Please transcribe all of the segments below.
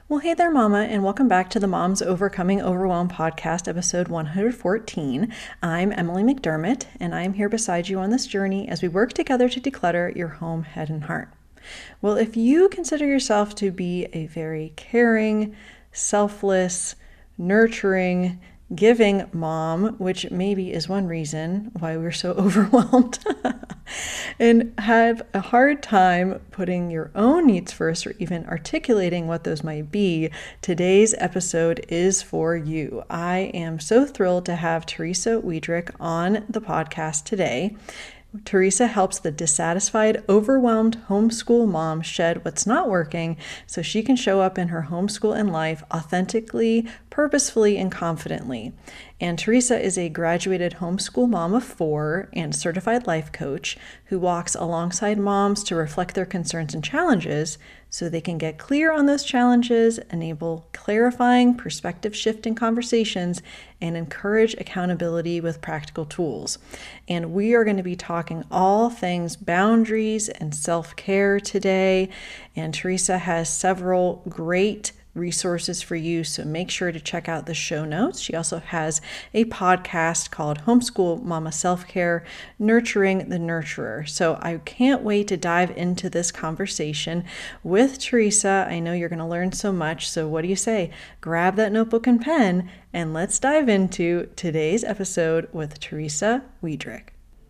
Well, hey there, Mama, and welcome back to the Moms Overcoming Overwhelm podcast, episode 114. I'm Emily McDermott, and I'm here beside you on this journey as we work together to declutter your home, head, and heart. Well, if you consider yourself to be a very caring, selfless, nurturing, giving mom, which maybe is one reason why we're so overwhelmed, and have a hard time putting your own needs first or even articulating what those might be, today's episode is for you. I am so thrilled to have Teresa Wiedrich on the podcast today. Teresa helps the dissatisfied, overwhelmed homeschool mom shed what's not working so she can show up in her homeschool and life authentically, purposefully, and confidently. And Teresa is a graduated homeschool mom of 4 and certified life coach who walks alongside moms to reflect their concerns and challenges so they can get clear on those challenges, enable clarifying, perspective shifting conversations, and encourage accountability with practical tools. And we are going to be talking all things boundaries and self-care today. And Teresa has several great resources for you, so make sure to check out the show notes. She also has a podcast called Homeschool Mama Self-Care, Nurturing the Nurturer. So I can't wait to dive into this conversation with Teresa. I know you're going to learn so much, so what do you say? Grab that notebook and pen, and let's dive into today's episode with Teresa Wiedrich.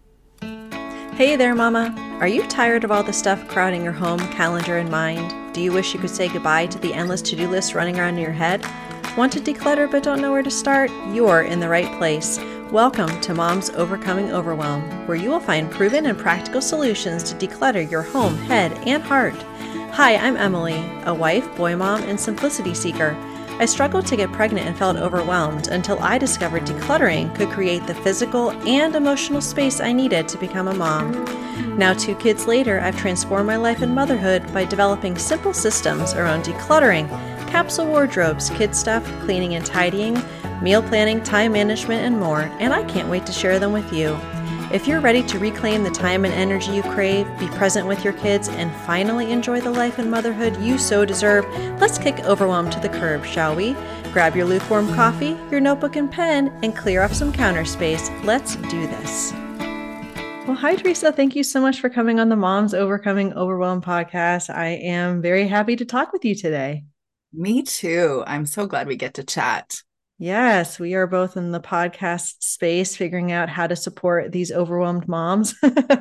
Hey there, Mama. Are you tired of all the stuff crowding your home, calendar, and mind? Do you wish you could say goodbye to the endless to-do list running around in your head? Want to declutter but don't know where to start? You're in the right place. Welcome to Moms Overcoming Overwhelm, where you will find proven and practical solutions to declutter your home, head, and heart. Hi, I'm Emily, a wife, boy mom, and simplicity seeker. I struggled to get pregnant and felt overwhelmed until I discovered decluttering could create the physical and emotional space I needed to become a mom. Now, 2 kids later, I've transformed my life and motherhood by developing simple systems around decluttering, capsule wardrobes, kid stuff, cleaning and tidying, meal planning, time management, and more, and I can't wait to share them with you. If you're ready to reclaim the time and energy you crave, be present with your kids, and finally enjoy the life and motherhood you so deserve, let's kick overwhelm to the curb, shall we? Grab your lukewarm coffee, your notebook and pen, and clear off some counter space. Let's do this. Well, hi, Teresa. Thank you so much for coming on the Moms Overcoming Overwhelm podcast. I am very happy to talk with you today. Me too. I'm so glad we get to chat. Yes, we are both in the podcast space, figuring out how to support these overwhelmed moms.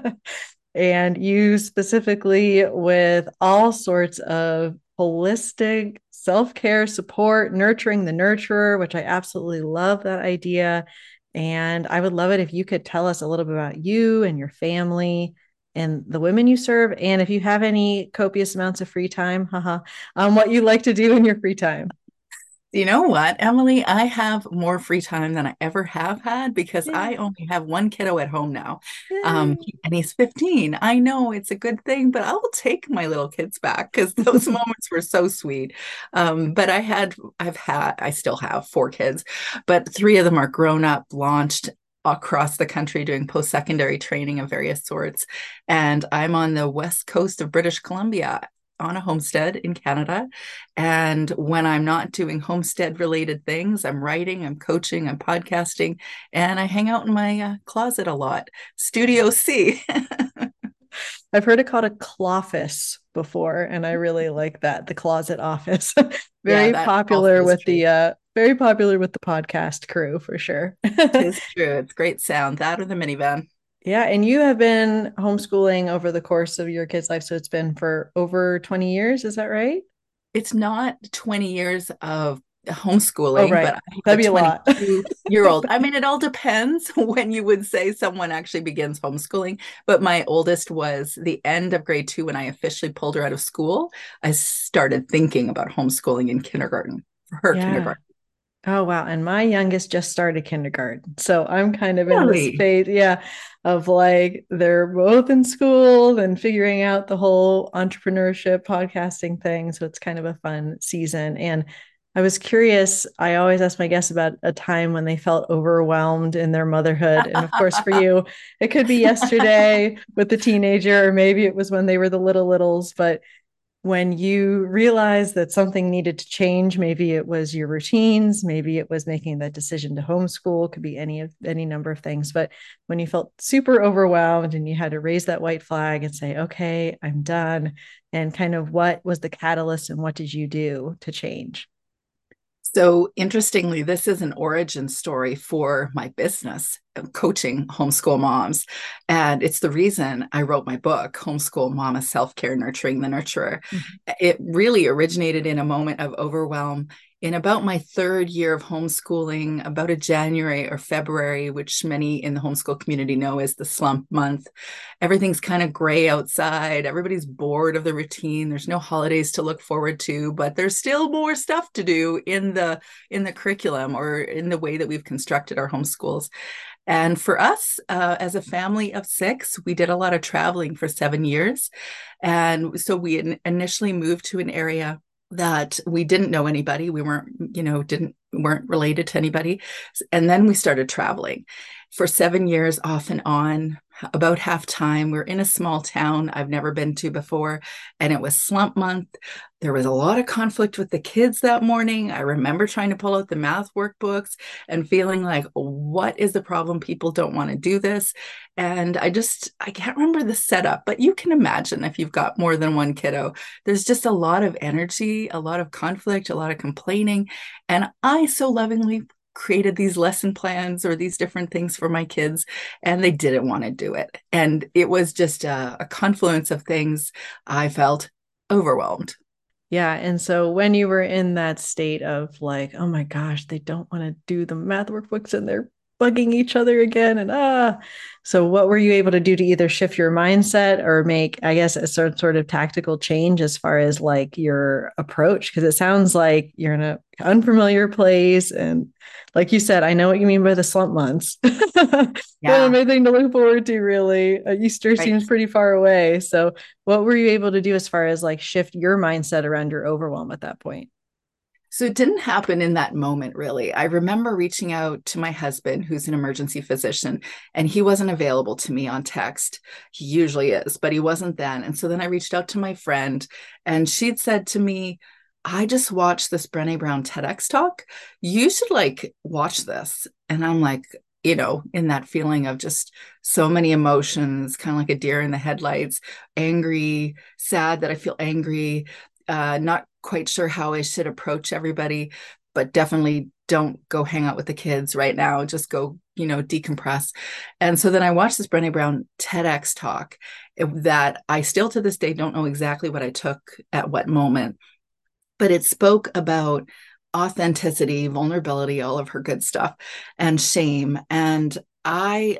And you specifically with all sorts of holistic self-care support, nurturing the nurturer, which I absolutely love that idea. And I would love it if you could tell us a little bit about you and your family and the women you serve. And if you have any copious amounts of free time, what you like to do in your free time. You know what, Emily? I have more free time than I ever have had because Yay. I only have one kiddo at home now. Yay. And he's 15. I know it's a good thing, but I will take my little kids back because those moments were so sweet. But I still have 4 kids, but 3 of them are grown up, launched across the country doing post-secondary training of various sorts. And I'm on the west coast of British Columbia on a homestead in Canada. And when I'm not doing homestead related things, I'm writing, I'm coaching, I'm podcasting, and I hang out in my closet a lot. Studio C. I've heard it called a cloffice before, and I really like that, the closet office. Yeah, Very that also popular is with true. very popular with the podcast crew for sure. Tis true. It's great sound. That or the minivan. Yeah, and you have been homeschooling over the course of your kids' life, so it's been for over 20 years, is that right? It's not 20 years of Oh, homeschooling, but right. I have That'd a be a lot. 22-year-old. I mean, it all depends when you would say someone actually begins homeschooling. But my oldest was the end of grade 2 when I officially pulled her out of school. I started thinking about homeschooling in kindergarten for her Yeah. kindergarten. Oh, wow. And my youngest just started kindergarten. So I'm kind of in this Really? phase, yeah, of like they're both in school and figuring out the whole entrepreneurship podcasting thing. So it's kind of a fun season. And I was curious, I always ask my guests about a time when they felt overwhelmed in their motherhood. And of course, for you, it could be yesterday with the teenager, or maybe it was when they were the littles. But when you realized that something needed to change, maybe it was your routines, maybe it was making that decision to homeschool, could be any number of things. But when you felt super overwhelmed and you had to raise that white flag and say, okay, I'm done, and kind of what was the catalyst and what did you do to change? So, interestingly, this is an origin story for my business, coaching homeschool moms. And it's the reason I wrote my book, Homeschool Mama Self Care Nurturing the Nurturer. Mm-hmm. It really originated in a moment of overwhelm in about my third year of homeschooling, about a January or February, which many in the homeschool community know as the slump month. Everything's kind of gray outside. Everybody's bored of the routine. There's no holidays to look forward to, but there's still more stuff to do in the curriculum or in the way that we've constructed our homeschools. And for us, as a family of six, we did a lot of traveling for 7 years. And so we initially moved to an area that we didn't know anybody. We weren't related to anybody. And then we started traveling for 7 years off and on, about half time. We're in a small town I've never been to before, and it was slump month. There was a lot of conflict with the kids that morning. I remember trying to pull out the math workbooks and feeling like, what is the problem? People don't want to do this. And I can't remember the setup, but you can imagine if you've got more than one kiddo, there's just a lot of energy, a lot of conflict, a lot of complaining. And I so lovingly created these lesson plans or these different things for my kids, and they didn't want to do it. And it was just a confluence of things. I felt overwhelmed. Yeah. And so when you were in that state of like, oh my gosh, they don't want to do the math workbooks and they're bugging each other again. So what were you able to do to either shift your mindset or make, I guess, a sort of tactical change as far as like your approach? Because it sounds like you're in an unfamiliar place. And like you said, I know what you mean by the slump months. Don't have Yeah, anything to look forward to really. Easter right. seems pretty far away. So what were you able to do as far as like shift your mindset around your overwhelm at that point? So it didn't happen in that moment, really. I remember reaching out to my husband, who's an emergency physician, and he wasn't available to me on text. He usually is, but he wasn't then. And so then I reached out to my friend, and she'd said to me, I just watched this Brené Brown TEDx talk. You should like watch this. And I'm like, in that feeling of just so many emotions, kind of like a deer in the headlights, angry, sad that I feel angry, not quite sure how I should approach everybody, but definitely don't go hang out with the kids right now. Just go, decompress. And so then I watched this Brené Brown TEDx talk that I still to this day don't know exactly what I took at what moment, but it spoke about authenticity, vulnerability, all of her good stuff, and shame. And I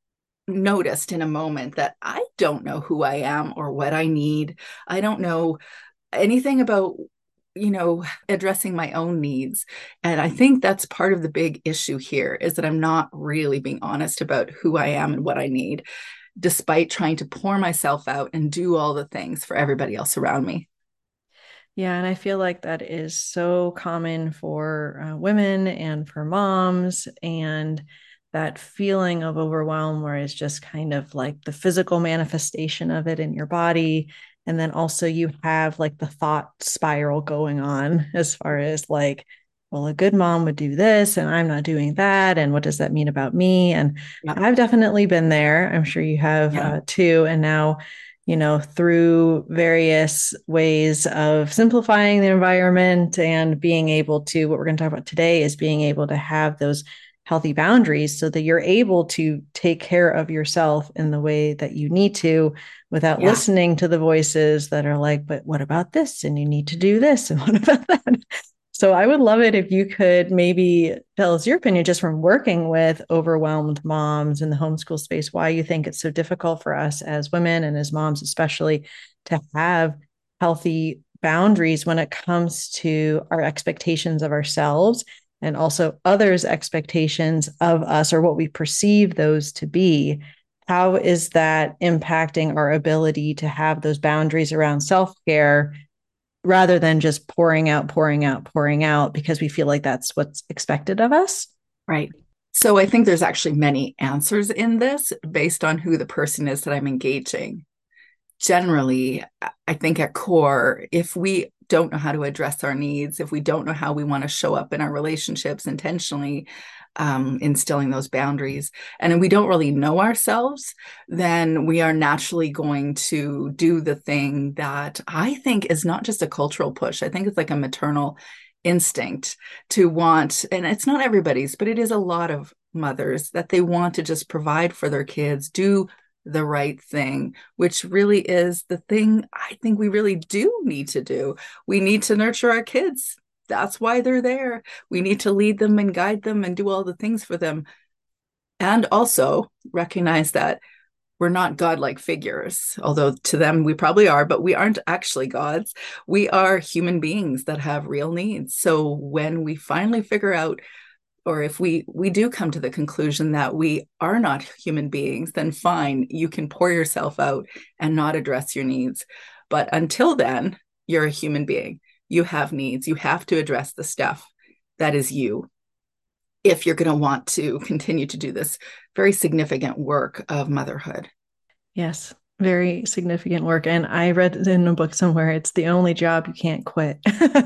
noticed in a moment that I don't know who I am or what I need. I don't know anything about addressing my own needs. And I think that's part of the big issue here is that I'm not really being honest about who I am and what I need, despite trying to pour myself out and do all the things for everybody else around me. Yeah, and I feel like that is so common for women and for moms, and that feeling of overwhelm where it's just kind of like the physical manifestation of it in your body. And then also you have like the thought spiral going on as far as like, well, a good mom would do this and I'm not doing that. And what does that mean about me? And Yeah. I've definitely been there. I'm sure you have Yeah. too. And now through various ways of simplifying the environment and being able to, what we're going to talk about today is being able to have those healthy boundaries so that you're able to take care of yourself in the way that you need to without Yeah. listening to the voices that are like, but what about this? And you need to do this. And what about that? So I would love it if you could maybe tell us your opinion just from working with overwhelmed moms in the homeschool space, why you think it's so difficult for us as women and as moms, especially to have healthy boundaries when it comes to our expectations of ourselves and also others' expectations of us or what we perceive those to be. How is that impacting our ability to have those boundaries around self care rather than just pouring out, pouring out, pouring out because we feel like that's what's expected of us? Right. So I think there's actually many answers in this based on who the person is that I'm engaging. generally, I think at core, if we don't know how to address our needs, if we don't know how we want to show up in our relationships intentionally, instilling those boundaries, and we don't really know ourselves, then we are naturally going to do the thing that I think is not just a cultural push. I think it's like a maternal instinct to want, and it's not everybody's, but it is a lot of mothers that they want to just provide for their kids, do the right thing, which really is the thing I think we really do need to do. We need to nurture our kids. That's why they're there. We need to lead them and guide them and do all the things for them. And also recognize that we're not godlike figures, although to them we probably are, but we aren't actually gods. We are human beings that have real needs. So when we finally figure out, or if we do come to the conclusion that we are not human beings, then fine, you can pour yourself out and not address your needs. But until then, you're a human being. You have needs. You have to address the stuff that is you if you're going to want to continue to do this very significant work of motherhood. Yes, very significant work. And I read in a book somewhere, it's the only job you can't quit,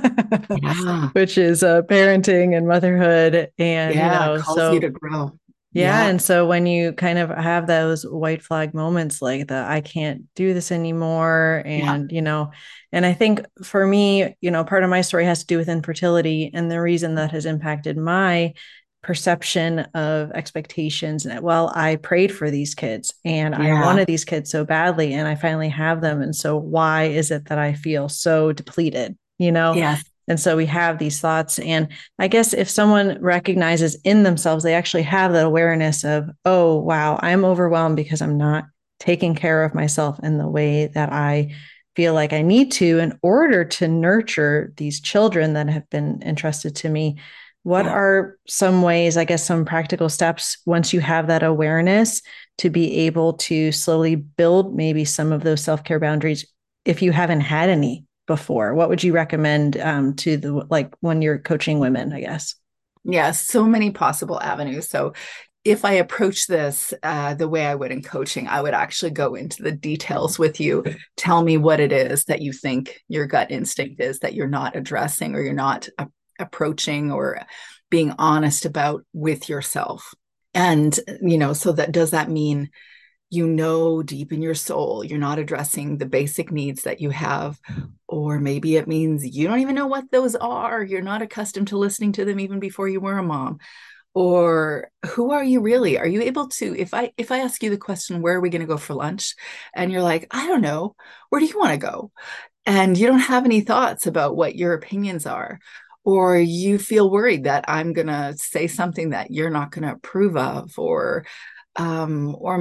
Yeah. which is parenting and motherhood. And, Yeah. It calls you so to grow. yeah. Yeah. And so when you kind of have those white flag moments like the, I can't do this anymore. Yeah. And, and I think for me, part of my story has to do with infertility. And the reason that has impacted my perception of expectations. Well, I prayed for these kids and I Yeah. wanted these kids so badly and I finally have them. And so why is it that I feel so depleted, Yes. And so we have these thoughts. And I guess if someone recognizes in themselves, they actually have that awareness of, oh, wow, I'm overwhelmed because I'm not taking care of myself in the way that I feel like I need to in order to nurture these children that have been entrusted to me. What Yeah. are some ways, I guess, some practical steps once you have that awareness to be able to slowly build maybe some of those self-care boundaries if you haven't had any before? What would you recommend to the like when you're coaching women, I guess? Yeah. So many possible avenues. So if I approach this the way I would in coaching, I would actually go into the details with you. Tell me what it is that you think your gut instinct is that you're not addressing or you're not approaching or being honest about with yourself. And, so that does that mean, deep in your soul, you're not addressing the basic needs that you have? Or maybe it means you don't even know what those are. You're not accustomed to listening to them even before you were a mom. Or who are you really? Are you able to, if I ask you the question, where are we going to go for lunch? And you're like, I don't know, where do you want to go? And you don't have any thoughts about what your opinions are, or you feel worried that I'm going to say something that you're not going to approve of, or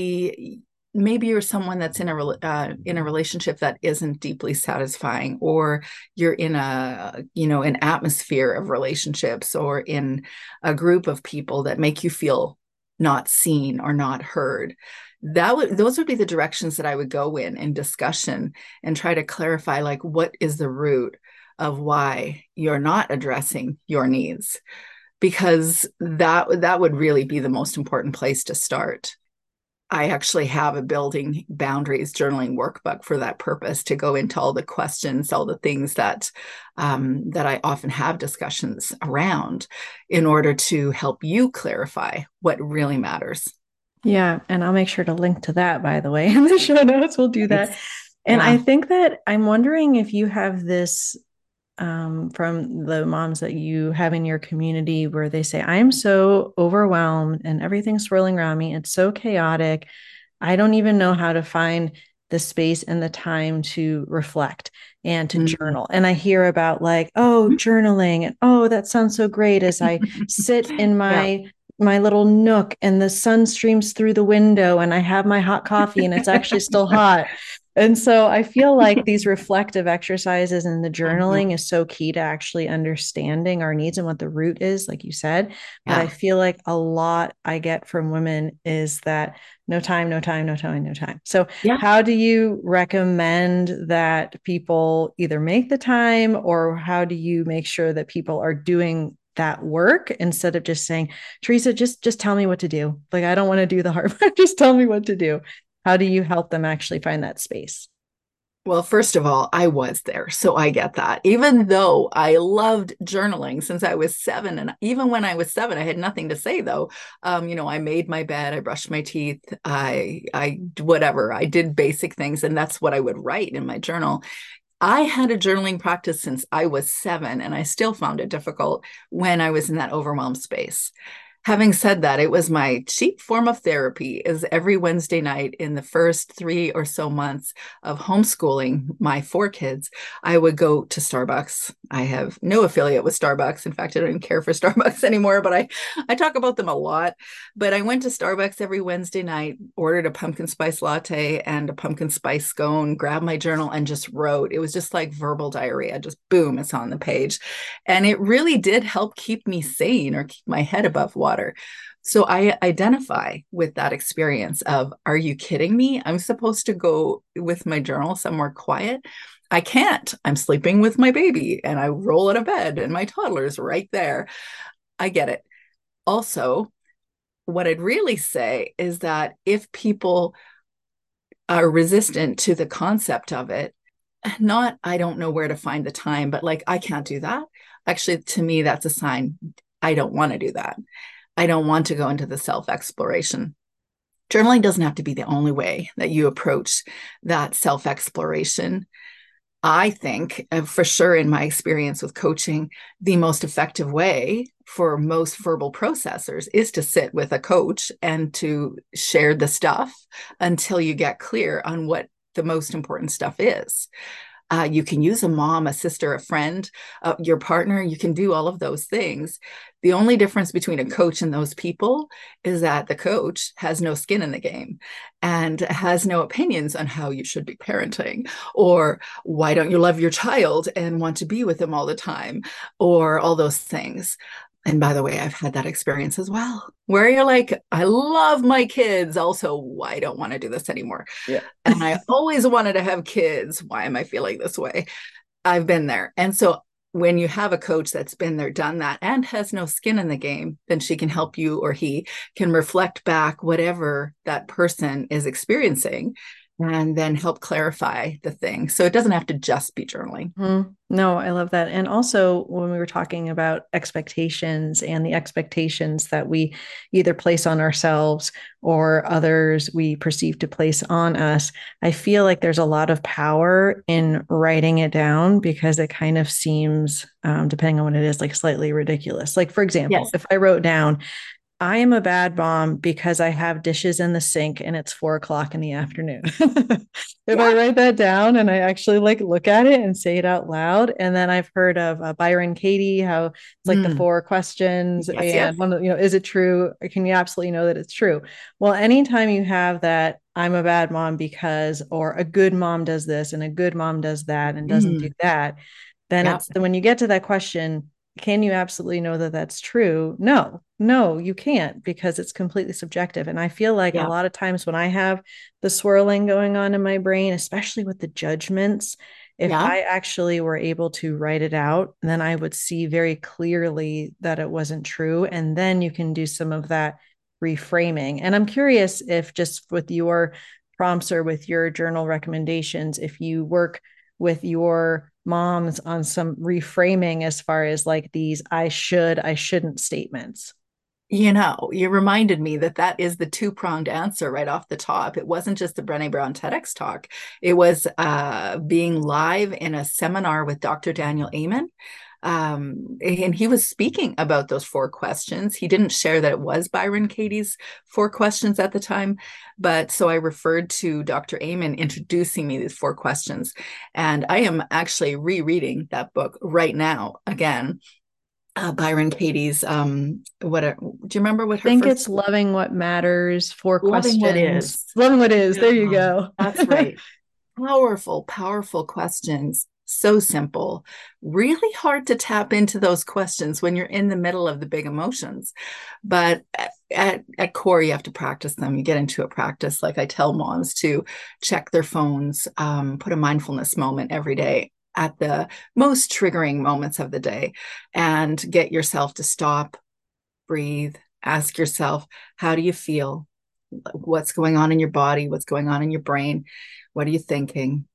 maybe you're someone that's in a relationship that isn't deeply satisfying, or you're in an atmosphere of relationships or in a group of people that make you feel not seen or not heard. Those would be the directions that I would go in discussion and try to clarify, like, what is the root of why you're not addressing your needs, because that would really be the most important place to start. I actually have a building boundaries journaling workbook for that purpose, to go into all the questions, all the things that I often have discussions around in order to help you clarify what really matters. Yeah. And I'll make sure to link to that, by the way, in the show notes. We'll do that. And I Yeah. think that I'm wondering if you have this from the moms that you have in your community where they say, I'm so overwhelmed and everything's swirling around me. It's so chaotic. I don't even know how to find the space and the time to reflect and to Mm-hmm. journal. And I hear about like, oh, journaling, and oh, that sounds so great as I sit in Yeah. my little nook and the sun streams through the window and I have my hot coffee and it's actually still hot. And so I feel like these reflective exercises and the journaling is so key to actually understanding our needs and what the root is, like you said. But I Yeah. feel like a lot I get from women is that no time, no time, no time, no time. So, Yeah. how do you recommend that people either make the time, or how do you make sure that people are doing that work instead of just saying, Teresa, just tell me what to do. Like, I don't want to do the hard work. Just tell me what to do. How do you help them actually find that space? Well, first of all, I was there, so I get that. Even though I loved journaling since I was 7, and even when I was 7, I had nothing to say though. I made my bed, I brushed my teeth, I whatever, I did basic things, and that's what I would write in my journal. I had a journaling practice since I was 7, and I still found it difficult when I was in that overwhelmed space. Having said that, it was my cheap form of therapy is every Wednesday night in the first 3 or so months of homeschooling my 4 kids, I would go to Starbucks. I have no affiliate with Starbucks. In fact, I don't even care for Starbucks anymore, but I talk about them a lot. But I went to Starbucks every Wednesday night, ordered a pumpkin spice latte and a pumpkin spice scone, grabbed my journal and just wrote. It was just like verbal diarrhea, just boom, it's on the page. And it really did help keep me sane or keep my head above water. So I identify with that experience of, are you kidding me? I'm supposed to go with my journal somewhere quiet. I can't. I'm sleeping with my baby and I roll out of bed and my toddler's right there. I get it. Also, what I'd really say is that if people are resistant to the concept of it, not, I don't know where to find the time, but like, I can't do that. Actually, to me, that's a sign I don't want to do that. I don't want to go into the self exploration. Journaling doesn't have to be the only way that you approach that self exploration. I think, for sure, in my experience with coaching, the most effective way for most verbal processors is to sit with a coach and to share the stuff until you get clear on what the most important stuff is. You can use a mom, a sister, a friend, your partner. You can do all of those things. The only difference between a coach and those people is that the coach has no skin in the game and has no opinions on how you should be parenting, or why don't you love your child and want to be with them all the time, or all those things. And by the way, I've had that experience as well, where you're like, I love my kids. Also, I don't want to do this anymore. Yeah. And I always wanted to have kids. Why am I feeling this way? I've been there. And so when you have a coach that's been there, done that, and has no skin in the game, then she can help you, or he can reflect back whatever that person is experiencing and then help clarify the thing. So it doesn't have to just be journaling. No, I love that. And also, when we were talking about expectations and the expectations that we either place on ourselves or others we perceive to place on us, I feel like there's a lot of power in writing it down because it kind of seems, depending on what it is, like slightly ridiculous. Like, for example, Yes. if I wrote down, I am a bad mom because I have dishes in the sink and it's 4 o'clock in the afternoon. If I Yeah. write that down and I actually like look at it and say it out loud, and then I've heard of Byron Katie, how it's like the Mm. 4 questions, Yes. Yes. and one of, is it true? Can you absolutely know that it's true? Well, anytime you have that, I'm a bad mom because, or a good mom does this and a good mom does that and doesn't do Mm. that, then Yeah. it's when you get to that question, can you absolutely know that that's true? No, no, you can't, because it's completely subjective. And I feel like a Yeah. lot of times when I have the swirling going on in my brain, especially with the judgments, if Yeah. I actually were able to write it out, then I would see very clearly that it wasn't true. And then you can do some of that reframing. And I'm curious if, just with your prompts or with your journal recommendations, if you work with your moms on some reframing as far as like these I shouldn't statements. You reminded me that that is the two-pronged answer right off the top. It wasn't just the Brené Brown TEDx talk. It was being live in a seminar with Dr. Daniel Amen. And he was speaking about those 4 questions. He didn't share that it was Byron Katie's 4 questions at the time, but so I referred to Dr. Amen introducing me these 4 questions. And I am actually rereading that book right now again. Byron Katie's do you remember what I her think first? it's loving what matters, four Loving what questions. is. Loving what is. There you Yeah, go. that's right. Powerful, powerful questions. So simple. Really hard to tap into those questions when you're in the middle of the big emotions. But at core, you have to practice them. You get into a practice. Like I tell moms to check their phones, put a mindfulness moment every day at the most triggering moments of the day, and get yourself to stop, breathe, ask yourself, how do you feel? What's going on in your body? What's going on in your brain? What are you thinking?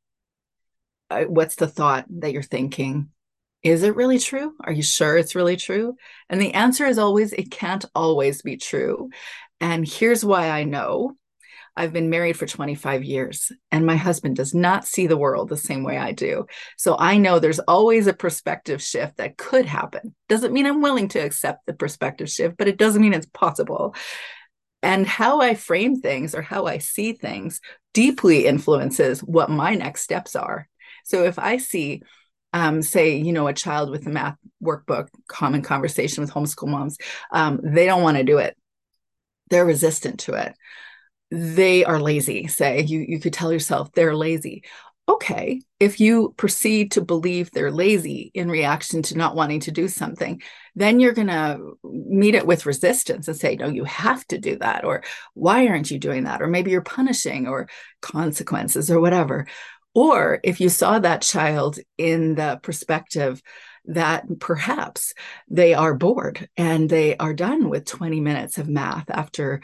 What's the thought that you're thinking? Is it really true? Are you sure it's really true? And the answer is always, it can't always be true. And here's why I know. I've been married for 25 years, and my husband does not see the world the same way I do. So I know there's always a perspective shift that could happen. Doesn't mean I'm willing to accept the perspective shift, but it doesn't mean it's possible. And how I frame things or how I see things deeply influences what my next steps are. So if I see, say, a child with a math workbook, common conversation with homeschool moms, they don't want to do it. They're resistant to it. They are lazy, say. You could tell yourself they're lazy. Okay, if you proceed to believe they're lazy in reaction to not wanting to do something, then you're going to meet it with resistance and say, no, you have to do that. Or why aren't you doing that? Or maybe you're punishing, or consequences, or whatever. Or if you saw that child in the perspective that perhaps they are bored and they are done with 20 minutes of math after,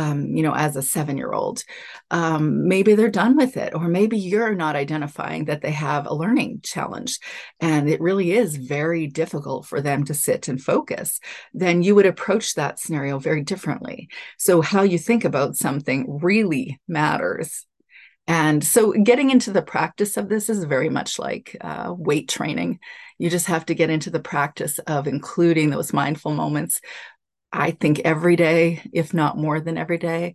as a 7-year-old, maybe they're done with it, or maybe you're not identifying that they have a learning challenge and it really is very difficult for them to sit and focus, then you would approach that scenario very differently. So how you think about something really matters. And so getting into the practice of this is very much like weight training. You just have to get into the practice of including those mindful moments, I think, every day, if not more than every day.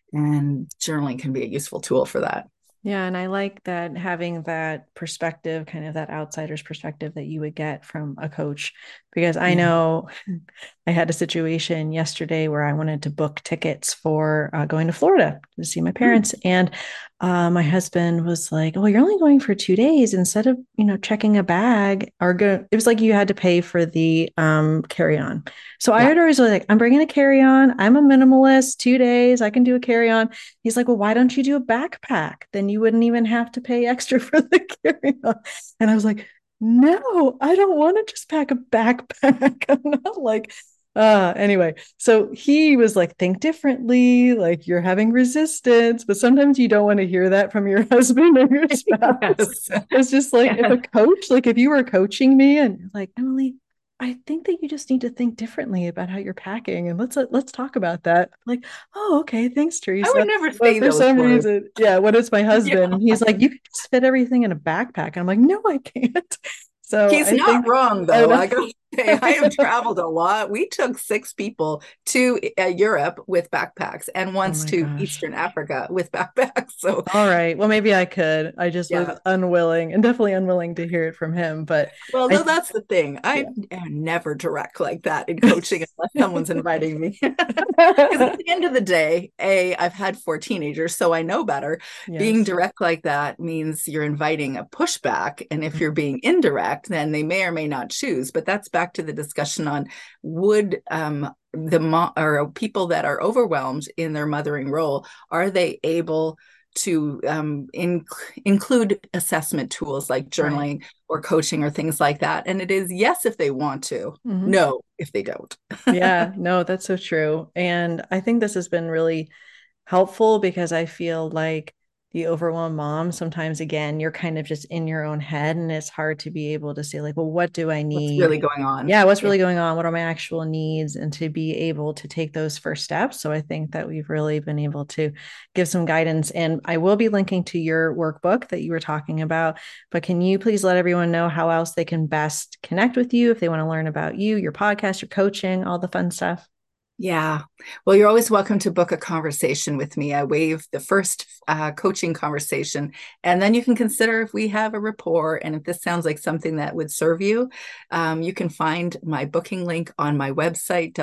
And journaling can be a useful tool for that. Yeah. And I like that, having that perspective, kind of that outsider's perspective that you would get from a coach, because I know I had a situation yesterday where I wanted to book tickets for going to Florida to see my parents. And my husband was like, oh, you're only going for 2 days, instead of, checking a bag or go. It was like you had to pay for the carry-on. So I had always like, I'm bringing a carry-on. I'm a minimalist, 2 days. I can do a carry-on. He's like, well, why don't you do a backpack? Then you wouldn't even have to pay extra for the carry-on. And I was like, no, I don't want to just pack a backpack. I'm not like, anyway. So he was like, think differently, like you're having resistance, but sometimes you don't want to hear that from your husband or your spouse. Yes. It's just like, if a coach, like if you were coaching me and you're like, Emily, I think that you just need to think differently about how you're packing, and let's talk about that. Like, oh, okay, thanks, Teresa. I would never say for some words. reason, yeah. When it's my husband, he's like, you can just fit everything in a backpack. And I'm like, no, I can't. So he's not wrong, though. I gotta say, I have traveled a lot. We took 6 people to Europe with backpacks, and once to Eastern Africa with backpacks. So, all right, well, maybe I could. I just was unwilling, and definitely unwilling to hear it from him. But well, no, that's the thing. I am never direct like that in coaching unless someone's inviting me. Because at the end of the day, I've had 4 teenagers, so I know better. Yes. Being direct like that means you're inviting a pushback, and if you're being indirect, then they may or may not choose. But that's back to the discussion on would or people that are overwhelmed in their mothering role, are they able to include assessment tools like journaling or coaching or things like that? And it is yes if they want to, no if they don't. Yeah, no, that's so true. And I think this has been really helpful, because I feel like the overwhelmed mom, sometimes, again, you're kind of just in your own head, and it's hard to be able to say, like, well, what do I need? What's really going on? Yeah, what's really going on? What are my actual needs? And to be able to take those first steps. So I think that we've really been able to give some guidance. And I will be linking to your workbook that you were talking about. But can you please let everyone know how else they can best connect with you if they want to learn about you, your podcast, your coaching, all the fun stuff? Yeah. Well, you're always welcome to book a conversation with me. I waive the first coaching conversation, and then you can consider if we have a rapport. And if this sounds like something that would serve you, you can find my booking link on my website,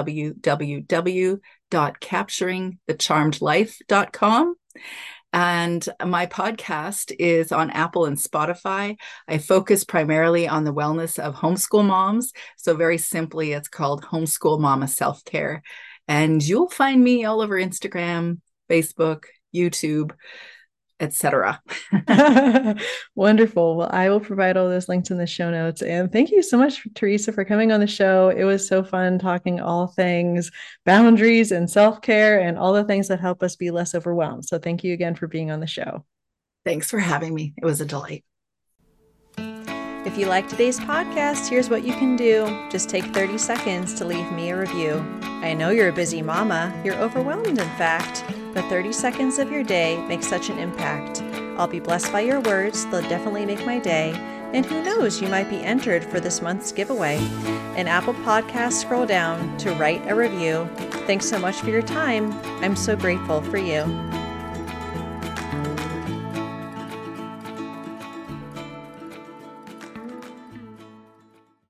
www.capturingthecharmedlife.com. And my podcast is on Apple and Spotify. I focus primarily on the wellness of homeschool moms. So very simply, it's called Homeschool Mama Self-Care. And you'll find me all over Instagram, Facebook, YouTube, etc. Wonderful. Well, I will provide all those links in the show notes. And thank you so much, Teresa, for coming on the show. It was so fun talking all things boundaries and self-care and all the things that help us be less overwhelmed. So thank you again for being on the show. Thanks for having me. It was a delight. If you like today's podcast, here's what you can do. Just take 30 seconds to leave me a review. I know you're a busy mama. You're overwhelmed, in fact. But 30 seconds of your day makes such an impact. I'll be blessed by your words. They'll definitely make my day. And who knows, you might be entered for this month's giveaway. In Apple Podcasts, scroll down to write a review. Thanks so much for your time. I'm so grateful for you.